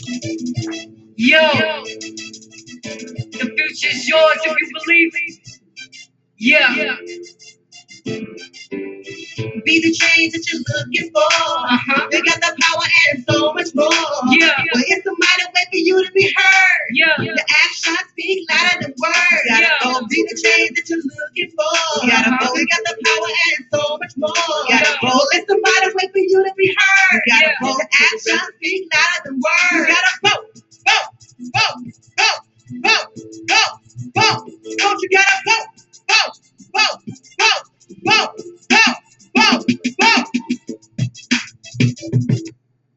Yo, the future's yours if you believe it. Yeah. Be the change that you're looking for. You got the power and so much more. Yeah. Well, it's a mighty way for you to be heard. Yeah. Your actions speak louder than words. You gotta go be the change that you're looking for. You gotta go. You got the power and so much more. You gotta go. It's a mighty way for you to be heard. You gotta go. Your actions speak louder than words. You gotta vote, vote, vote, vote, vote, vote.